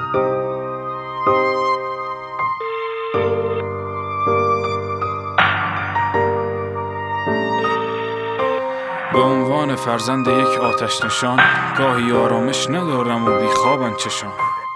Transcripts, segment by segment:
به عنوان فرزند یک آتش نشان گاهی آرامش ندارم و بیخوابم چشام.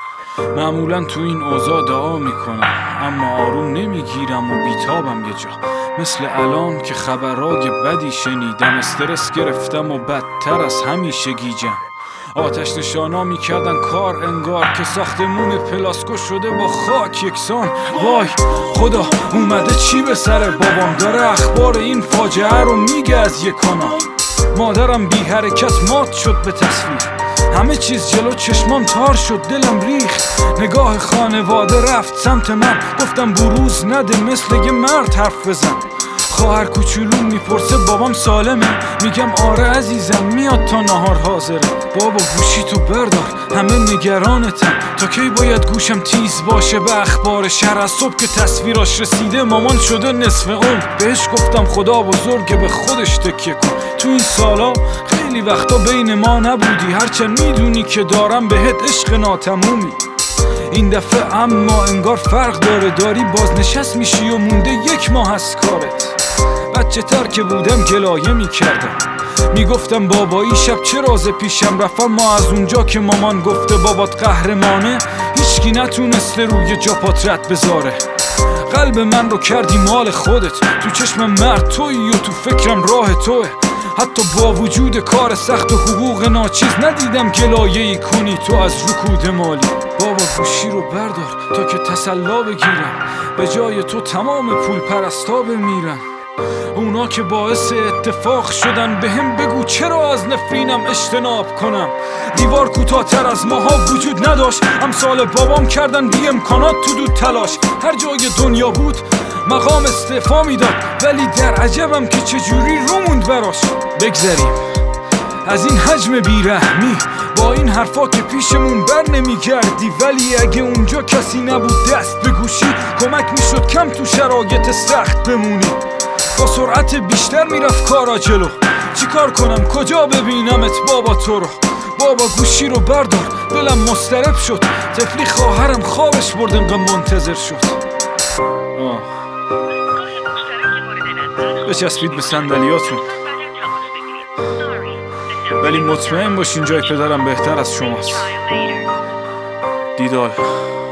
معمولا تو این اوضاع دعا میکنم اما آروم نمیگیرم و بیتابم یه جا، مثل الان که خبرای بدی شنیدم. استرس گرفتم و بدتر از همیشه گیجم. آتش نشانا میکردن کار انگار که ساختمون پلاسکو شده با خاک یکسان. وای خدا اومده چی به سر بابام، داره اخبار این فاجعه رو میگه از یک کانال. مادرم بی حرکت مات شد به تصویر، همه چیز جلو چشمان تار شد، دلم ریخت. نگاه خانواده رفت سمت من، گفتم بروز نده مثل یه مرد حرف بزن. خواهر کوچولو میپرسه بابام سالمه، میگم آره عزیزم میاد تا نهار حاضره. بابا گوشی تو بردار همه نگرانتم، تا کی باید گوشم تیز باشه به اخبار شهر؟ از صبح که تصویراش رسیده مامان شده نصف عمر. بهش گفتم خدا بزرگه به خودش تکیه کن، تو این سالا خیلی وقتا بین ما نبودی، هرچند میدونی که دارم بهت عشق ناتمومی. این دفعه اما انگار فرق داره، داری بازنشست میشی و مونده 1 ماه از کارت. بچه تر که بودم گلایه میکردم، میگفتم بابایی شب چه راز پیشم رفتم. ما از اونجا که مامان گفته بابات قهرمانه، هیچکی نتونسته روی جا پات بذاره. قلب من رو کردی مال خودت، تو چشم مرد تویی و تو فکرم راه توه. حتی با وجود کار سخت و حقوق ناچیز ندیدم گلایه‌ای کنی تو از رکود مالی. بابا گوشی رو بردار تا که تسلا بگیرم، به جای تو تمام پول پرستا بمیرن. اونا که باعث اتفاق شدن بهم بگو چرا از نفرینم اجتناب کنم. دیوار کوتاه‌تر از ماها وجود نداشت، امثال بابام کردن بی امکانات تو دود تلاش. هر جای دنیا بود مقام استعفا میداد، ولی در عجبم که چجوری رو موند براش. بگذریم از این حجم بیرحمی، با این حرفا که پیشمون بر نمیگردی. ولی اگه اونجا کسی نبود دست به گوشی، کمک میشد کم تو شرایط سخت بمونی. با سرعت بیشتر میرفت کارا جلو، چی کار کنم کجا ببینمت بابا تو رو؟ بابا گوشی رو بردار دلم مضطرب شد، طفلی خواهرم خوابش برد انقدر منتظر شد. بچسبید به صندلیاتون، ولی مطمئن باشین جای پدرم بهتر از شماست. دیدار.